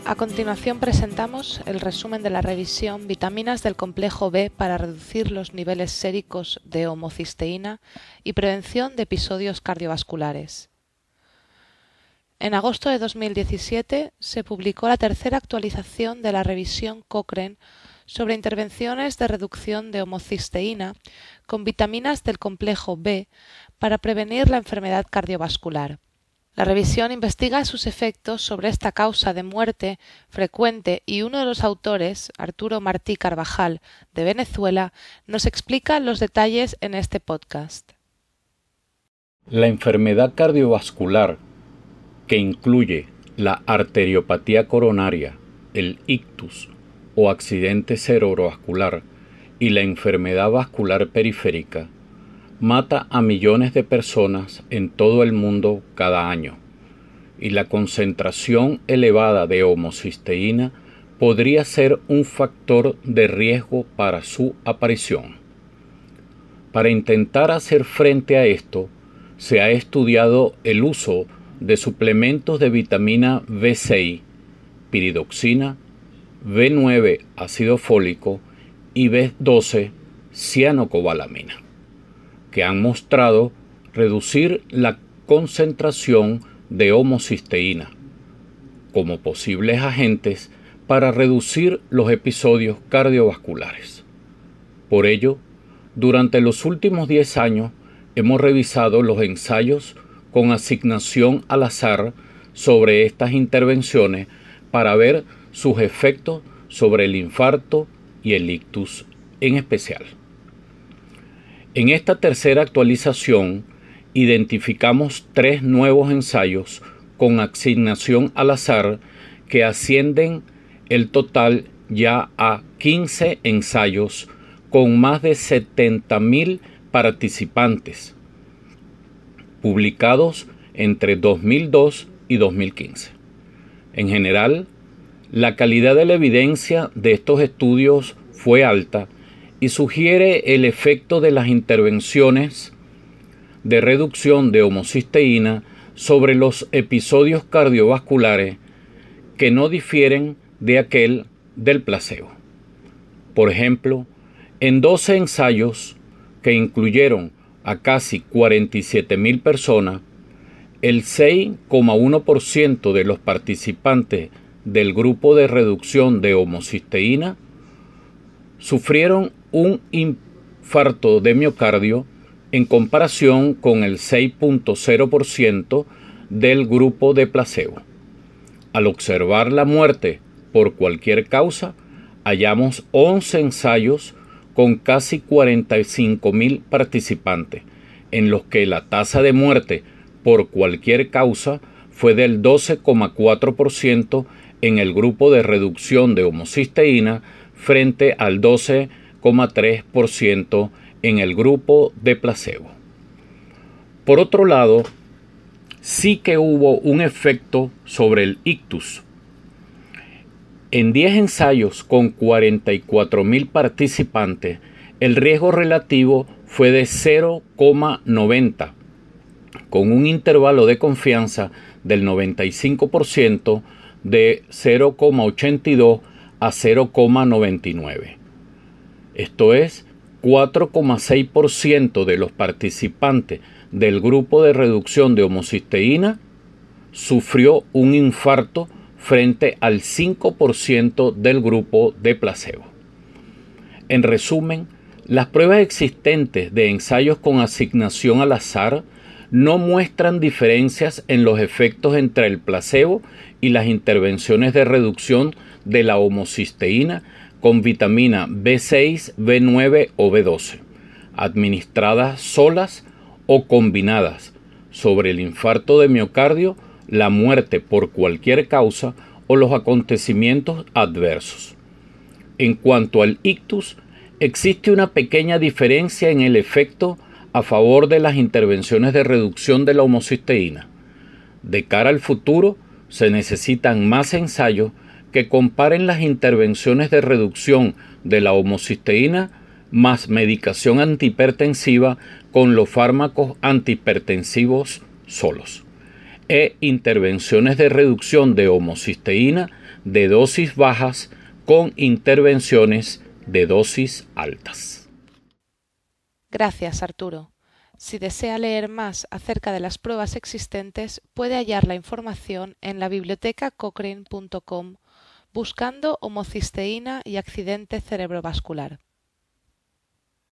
A continuación presentamos el resumen de la revisión Vitaminas del complejo B para reducir los niveles séricos de homocisteína y prevención de episodios cardiovasculares. En agosto de 2017 se publicó la tercera actualización de la revisión Cochrane sobre intervenciones de reducción de homocisteína con vitaminas del complejo B para prevenir la enfermedad cardiovascular. La revisión investiga sus efectos sobre esta causa de muerte frecuente y uno de los autores, Arturo Martí Carvajal, de Venezuela, nos explica los detalles en este podcast. La enfermedad cardiovascular, que incluye la arteriopatía coronaria, el ictus o accidente cerebrovascular y la enfermedad vascular periférica, mata a millones de personas en todo el mundo cada año, y la concentración elevada de homocisteína podría ser un factor de riesgo para su aparición. Para intentar hacer frente a esto, se ha estudiado el uso de suplementos de vitamina B6, piridoxina, B9, ácido fólico y B12, cianocobalamina, que han mostrado reducir la concentración de homocisteína como posibles agentes para reducir los episodios cardiovasculares. Por ello, durante los últimos 10 años hemos revisado los ensayos con asignación al azar sobre estas intervenciones para ver sus efectos sobre el infarto y el ictus en especial. En esta tercera actualización identificamos 3 nuevos ensayos con asignación al azar que ascienden el total ya a 15 ensayos con más de 70.000 participantes, publicados entre 2002 y 2015. En general, la calidad de la evidencia de estos estudios fue alta y sugiere el efecto de las intervenciones de reducción de homocisteína sobre los episodios cardiovasculares que no difieren de aquel del placebo. Por ejemplo, en 12 ensayos que incluyeron a casi 47.000 personas, el 6,1% de los participantes del grupo de reducción de homocisteína sufrieron un infarto de miocardio en comparación con el 6,0% del grupo de placebo. Al observar la muerte por cualquier causa, hallamos 11 ensayos con casi 45.000 participantes, en los que la tasa de muerte por cualquier causa fue del 12,4% en el grupo de reducción de homocisteína frente al 12,3% en el grupo de placebo. Por otro lado, sí que hubo un efecto sobre el ictus. En 10 ensayos con 44.000 participantes, el riesgo relativo fue de 0,90, con un intervalo de confianza del 95% de 0,82 a 0,99. Esto es, 4,6% de los participantes del grupo de reducción de homocisteína sufrió un infarto frente al 5% del grupo de placebo. En resumen, las pruebas existentes de ensayos con asignación al azar no muestran diferencias en los efectos entre el placebo y las intervenciones de reducción de la homocisteína con vitamina B6, B9 o B12, administradas solas o combinadas, sobre el infarto de miocardio, la muerte por cualquier causa o los acontecimientos adversos. En cuanto al ictus, existe una pequeña diferencia en el efecto a favor de las intervenciones de reducción de la homocisteína. De cara al futuro, se necesitan más ensayos que comparen las intervenciones de reducción de la homocisteína más medicación antihipertensiva con los fármacos antihipertensivos solos. e intervenciones de reducción de homocisteína de dosis bajas con intervenciones de dosis altas. Gracias, Arturo. Si desea leer más acerca de las pruebas existentes, puede hallar la información en la biblioteca cochrane.com buscando homocisteína y accidente cerebrovascular.